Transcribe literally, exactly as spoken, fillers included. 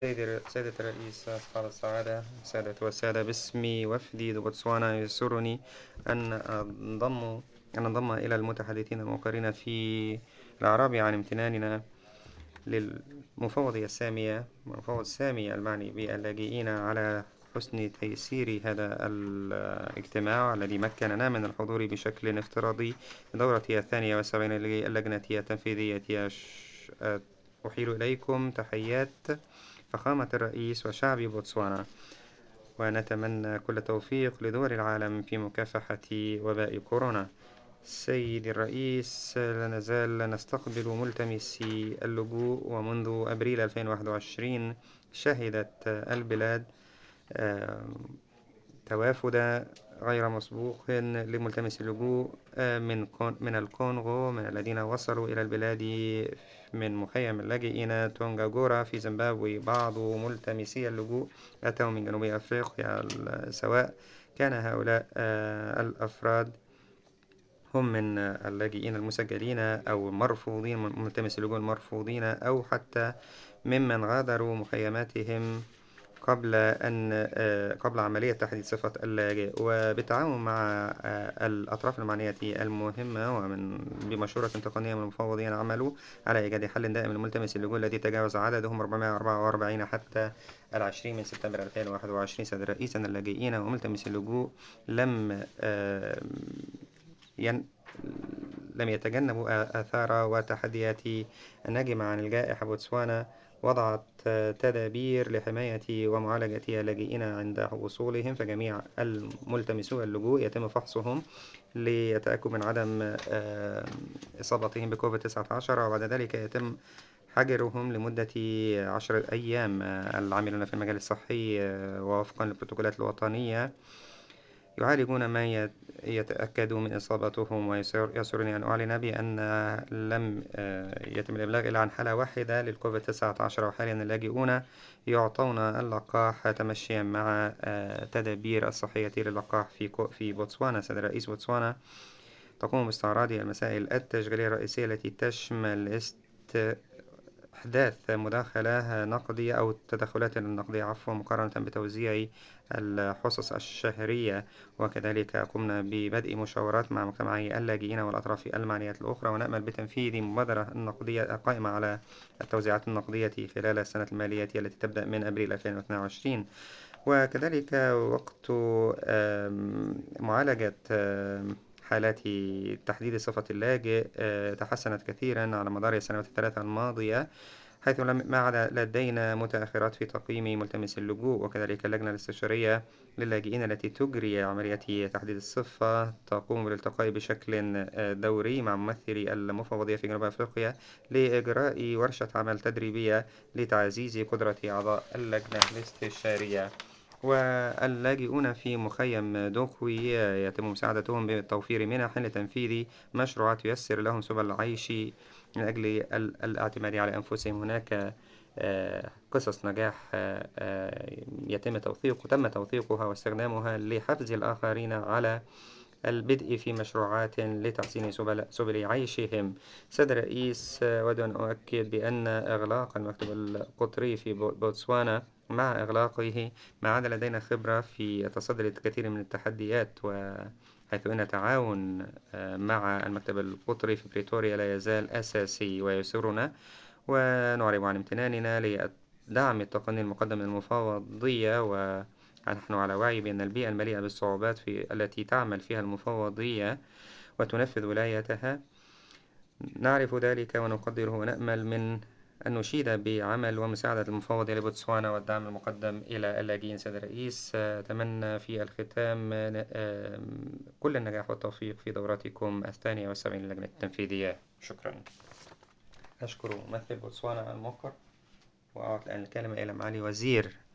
سيدي سيدة الرئيس، أصحاب السعادة، السادة والسادة، باسم وفد بوتسوانا يسرني أن أنضم أن أنضم إلى المتحدثين المقرين في الإعراب عن امتناننا للمفوضية السامية المفوض السامي المعني باللاجئين على حسن تيسير هذا الاجتماع الذي مكننا من الحضور بشكل افتراضي لدورة الثانية والسبعين للجنة التنفيذية. أحيل إليكم تحيات فخامة الرئيس وشعب بوتسوانا، ونتمنى كل التوفيق لدول العالم في مكافحة وباء كورونا. سيد الرئيس، لا نزال نستقبل ملتمسي اللجوء، ومنذ أبريل ألفين وواحد وعشرين شهدت البلاد توافد غير مسبوق لملتمسي اللجوء من من الكونغو، من الذين وصلوا إلى البلاد من مخيم اللاجئين تونغا غورا في زيمبابوي. بعض ملتمسي اللجوء أتوا من جنوب أفريقيا، سواء كان هؤلاء الأفراد هم من اللاجئين المسجلين أو مرفوضين، ملتمسي اللجوء المرفوضين، أو حتى ممن غادروا مخيماتهم قبل أن قبل عملية تحديد صفة اللاجئ. وبالتعاون مع الأطراف المعنية المهمة ومن بمشورة تقنية من المفوضين، عملوا على إيجاد حل دائم لملتمسي اللجوء الذي تجاوز عددهم أربعمائة وأربعة وأربعين حتى العشرين من سبتمبر ألفين وواحد وعشرين. سيد الرئيس، أن اللاجئين وملتمسي اللجوء لم ين... لم يتجنبوا آثار وتحديات الناجمة عن الجائحة. بوتسوانا وضعت تدابير لحماية ومعالجة اللاجئين عند وصولهم، فجميع الملتمسو اللجوء يتم فحصهم ليتأكد من عدم إصابتهم بكوفيد تسعة عشر، وبعد ذلك يتم حجرهم لمدة عشرة أيام. العاملون في المجال الصحي ووفقا للبروتوكولات الوطنية يعالجون ما يتأكدوا من إصابتهم. ويسرني أن أعلن بأن لم يتم الإبلاغ إلا عن حالة واحدة للكوفيد تسعة عشر، وحاليا اللاجئون يعطون اللقاح تمشيا مع تدابير الصحية للقاح في في بوتسوانا. سيد الرئيس، بوتسوانا تقوم باستعراض المسائل التشغيلية الرئيسية التي تشمل است إحداث مداخلة نقدية أو التدخلات النقدية عفوا مقارنة بتوزيع الحصص الشهرية، وكذلك قمنا ببدء مشاورات مع مجتمعي اللاجئين والأطراف المعنية الأخرى، ونأمل بتنفيذ مبادرة نقدية قائمة على التوزيعات النقدية خلال السنة المالية التي تبدأ من أبريل ألفين واثنين وعشرين. وكذلك وقت معالجة حالات تحديد صفة اللاجئ تحسنت كثيرا على مدار السنوات الثلاثة الماضية، حيث لم عاد لدينا متأخرات في تقييم ملتمسي اللجوء. وكذلك اللجنة الاستشارية للاجئين التي تجري عملية تحديد الصفة تقوم بالالتقاء بشكل دوري مع ممثلي المفوضية في جنوب أفريقيا لإجراء ورشة عمل تدريبية لتعزيز قدرة أعضاء اللجنة الاستشارية. واللاجئون في مخيم دوكوي يتم مساعدتهم بتوفير منح لتنفيذ مشروعات تيسر لهم سبل العيش من أجل الاعتماد على أنفسهم. هناك قصص نجاح يتم توثيق تم توثيقها واستخدامها لحفز الآخرين على البدء في مشروعات لتحسين سبل, سبل عيشهم. سيد الرئيس، أود أن أؤكد بأن إغلاق المكتب القطري في بوتسوانا مع إغلاقه ما عاد لدينا خبرة في التصدي للكثير من التحديات، وحيث أن التعاون مع المكتب القطري في بريتوريا لا يزال أساسي ويسرنا، ونعرب عن امتناننا لدعم التقني المقدم من المفوضية. ونحن على وعي بأن البيئة المليئة بالصعوبات في التي تعمل فيها المفوضية وتنفذ ولايتها نعرف ذلك ونقدره، ونأمل من أن نشيد بعمل ومساعدة المفوضية لبوتسوانا والدعم المقدم إلى اللاجئين. سيد الرئيس، أتمنى في الختام كل النجاح والتوفيق في دورتكم الثانية والسبعين للجنة التنفيذية. شكرا. أشكر ممثل بوتسوانا الموقر، وأعطي الآن الكلمة إلى معالي وزير